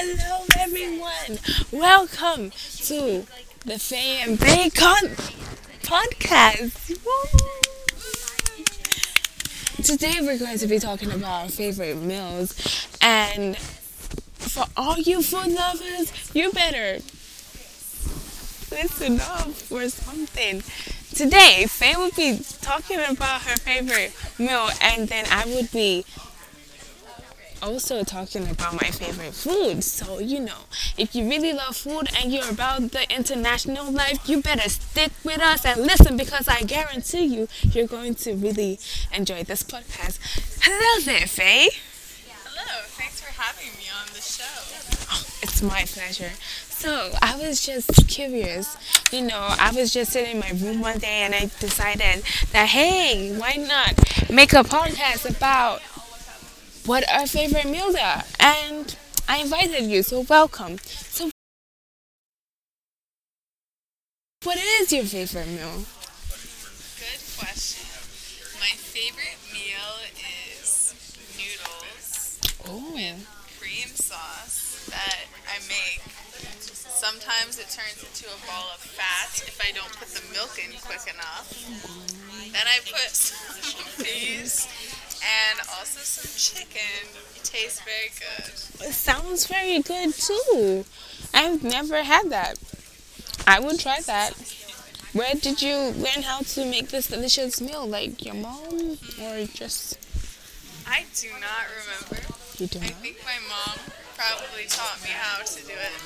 Hello, everyone. Welcome to the Faye and Bacon podcast. Today, we're going to be talking about our favorite meals, and for all you food lovers, you better listen up for something. Today, Faye will be talking about her favorite meal, and then I would be also talking about my favorite food. So, if you really love food and you're about the international life, you better stick with us and listen because I guarantee you're going to really enjoy this podcast. Hello there, Faye. Hello, thanks for having me on the show. It's my pleasure. So, I was just curious. I was just sitting in my room one day and I decided that, hey, why not make a podcast about what our favorite meals are? And I invited you, so welcome. So, what is your favorite meal? Good question. My favorite meal is noodles, Oh, cream sauce that I make. Sometimes it turns into a ball of fat if I don't put the milk in quick enough. Then I put some peas and also some chicken. It tastes very good. it sounds very good too. I've never had that. I would try that. Where did you learn how to make this delicious meal? Like your mom or just I do not remember. you do I not? think my mom probably taught me how to do it.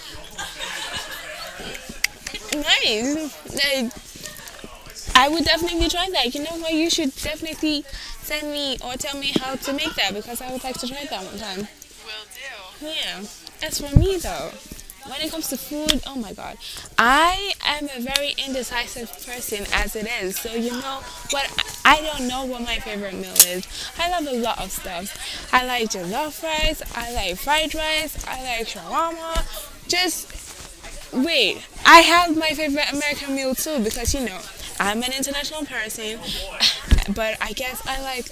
Nice. I would definitely try that. You know what? You should definitely send me or tell me how to make that because I would like to try that one time. Will do. Yeah. As for me though, when it comes to food, oh my god, I am a very indecisive person as it is. So you know what? I don't know what my favorite meal is. I love a lot of stuff. I like jollof rice. I like fried rice. I like shawarma. Just wait. I have my favorite American meal too because I'm an international person. But I guess I like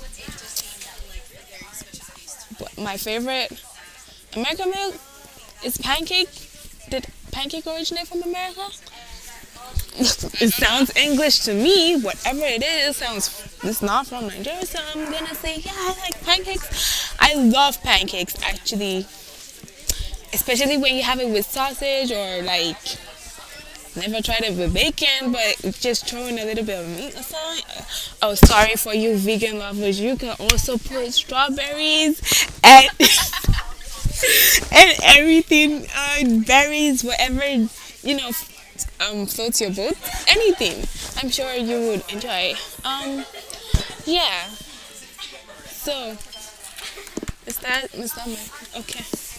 my favorite American meal is pancake. Did pancake originate from America? It sounds English to me. Whatever it is, it's not from Nigeria. So I'm gonna say yeah, I like pancakes. I love pancakes actually, especially when you have it with sausage or like. Never tried it with bacon, but just throwing a little bit of meat or something. Oh, sorry for you vegan lovers. You can also put strawberries and and everything, berries, whatever floats your boat. Anything. I'm sure you would enjoy. Yeah. So, is that my okay?